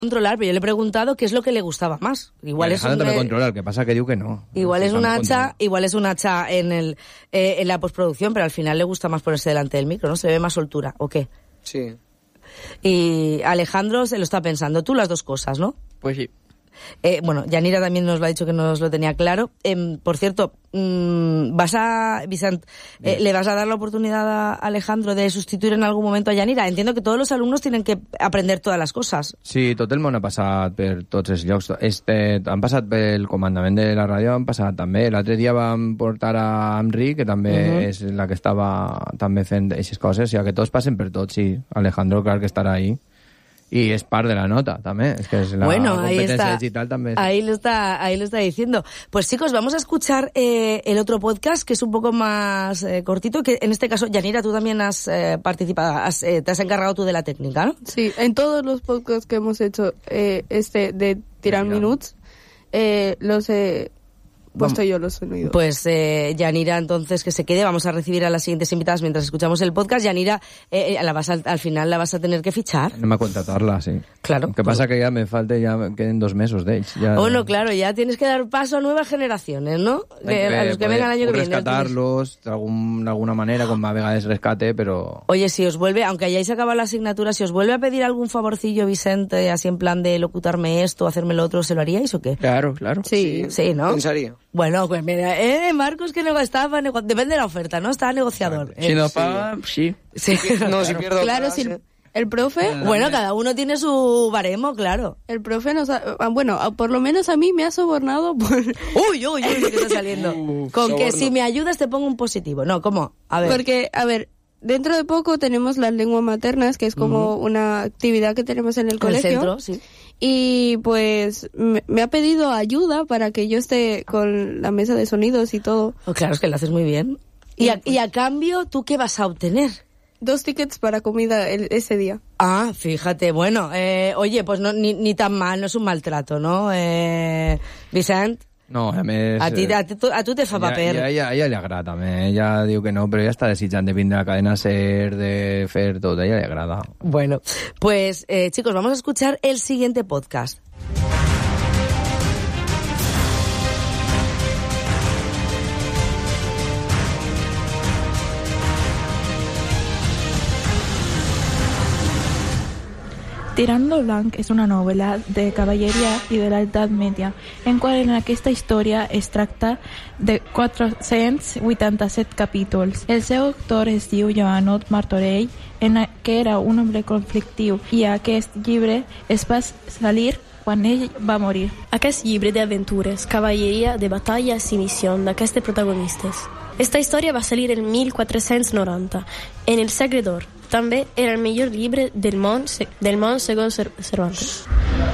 controlar, pero yo le he preguntado qué es lo que le gustaba más. Igual es Alejandro también controla, el que pasa que digo que no. Igual es un hacha en la postproducción, pero al final le gusta más ponerse delante del micro, ¿no? Se ve más soltura, ¿o qué? Sí. Y Alejandro se lo está pensando. Tú las dos cosas, ¿no? Pues sí. Bueno, Yanira también nos lo ha dicho que nos lo tenía claro. Por cierto, Vicent, ¿le vas a dar la oportunidad a Alejandro de sustituir en algún momento a Yanira? Entiendo que todos los alumnos tienen que aprender todas las cosas. Sí, tot el món ha passat per tots els llocs. Han passat pel comandament de la ràdio, han passat també. L'altre dia vam portar a Amri, que també és la que estava també fent aquestes coses. O sigui, que tots passen per tot, sí. Alejandro, clar que estarà ahí. Y es parte de la nota también, es que es la competencia digital también. Ahí lo está diciendo. Pues chicos, vamos a escuchar el otro podcast, que es un poco más cortito, que en este caso, Yanira, tú también has participado, te has encargado tú de la técnica, ¿no? Sí, en todos los podcasts que hemos hecho, de Tirar Minuts, los he puesto yo los sonidos. Pues Yanira, entonces, que se quede. Vamos a recibir a las siguientes invitadas mientras escuchamos el podcast. Yanira, al final la vas a tener que fichar. No me contratarla, sí. Claro. Lo que pasa que ya me queden 2 meses de ells. Bueno, claro, ya tienes que dar paso a nuevas generaciones, ¿no? A los que vengan el año que viene. Rescatarlos de alguna manera, con más vegades rescate, pero... Oye, si os vuelve, aunque hayáis acabado la asignatura, si os vuelve a pedir algún favorcillo, Vicente, así en plan de locutarme esto, hacerme lo otro, ¿se lo haríais o qué? Claro, claro. Sí, ¿no? Pensaría. Bueno, pues mira, Marcos, que depende de la oferta, ¿no? Está negociador. Si no paga, sí. No, si pierdo... Claro, si el profe... Bueno, cada uno tiene su baremo, claro. El profe por lo menos a mí me ha sobornado por... Uy, lo que está saliendo. Con que si me ayudas te pongo un positivo. No, ¿cómo? A ver. Porque, dentro de poco tenemos las lenguas maternas, que es como una actividad que tenemos en el colegio. En el centro, sí. Y pues me ha pedido ayuda para que yo esté con la mesa de sonidos y todo. Oh, claro, es que lo haces muy bien. Y a cambio, ¿tú qué vas a obtener? 2 tickets para comida ese día. Ah, fíjate, bueno, oye, pues no, ni tan mal, no es un maltrato, ¿no? Vicent? No, a més... A tu te fa paper. A ella li agrada, també. Ella diu que no, però ella està desitjant de vindre a la cadena SER, de fer tot. A ella le agrada. Bueno, pues chicos, vamos a escuchar el siguiente podcast. Tirant lo blanc és una novel·la de cavalleria i de l'edat mèdia, en qual en aquesta història es tracta de 487 capítols. El seu autor es diu Joanot Martorell, que era un home conflictiu, i aquest llibre es va salir quan ell va morir. Aquest llibre d'aventures, cavalleria, de batalles i missions d'aquestes protagonistes. Esta història va salir el 1490, en el segle d'or. També era el millor llibre del món segons Cervantes.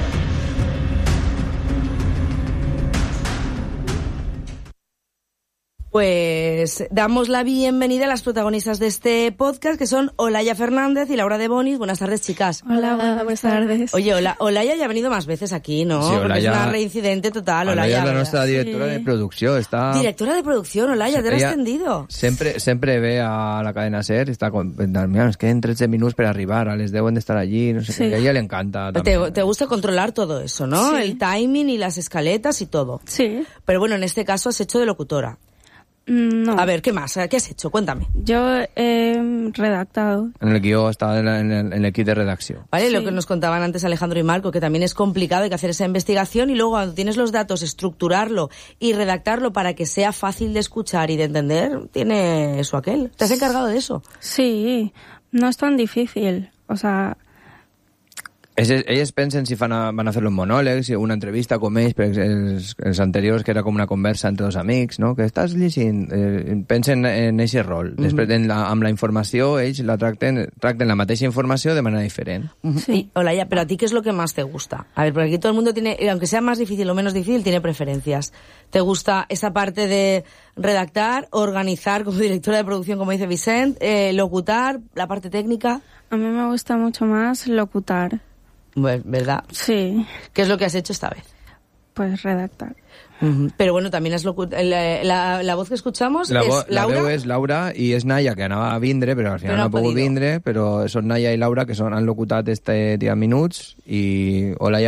Pues damos la bienvenida a las protagonistas de este podcast, que son Olaya Fernández y Laura de Bonis. Buenas tardes, chicas. Hola, buenas tardes. Oye, Olaya ya ha venido más veces aquí, ¿no? Sí, porque es una reincidente total. Olaya és la nostra directora de producció. Directora de producción, Olaya, te l'has ascendido. Sempre ve a la cadena SER, està mira, nos queden 13 minuts per arribar, a les 10 hem d'estar allí, no sé qué, a ella le encanta. Te gusta controlar todo eso, ¿no? Sí. El timing y las escaletas y todo. Sí. Pero bueno, en este caso has hecho de locutora. No. A ver, ¿qué más? ¿Qué has hecho? Cuéntame. Yo he redactado. En el guió estaba en el equipo de redacción. Vale, Sí. lo que nos contaban antes Alejandro y Marco, que también es complicado, hay que hacer esa investigación y luego cuando tienes los datos, estructurarlo y redactarlo para que sea fácil de escuchar y de entender, tiene eso aquel. ¿Te has encargado de eso? Sí, no es tan difícil. O sea... Ells pensen si van a fer un monòleg, si una entrevista com ells, per els anteriors, que era com una conversa entre dos amics, no? Que estàs llegint, pensen en aquest rol. Després, amb la informació, ells tracten la mateixa informació de manera diferent. Sí. Olaya, pero a ti, ¿qué es lo que más te gusta? A ver, porque aquí todo el mundo tiene, aunque sea más difícil o menos difícil, tiene preferencias. ¿Te gusta esa parte de redactar, organizar como directora de producción, como dice Vicent, locutar, la parte técnica? A mí me gusta mucho más locutar. Bueno, ¿verdad? Sí. ¿Qué es lo que has hecho esta vez? pues redactar. Pero bueno, también es la voz que escuchamos La es Laura. veu és Laura i és Naya, que anava a vindre, però al final Però no no ha pogut podido. vindre, però són Naya i Laura, que han locutat 10 minuts, i hola,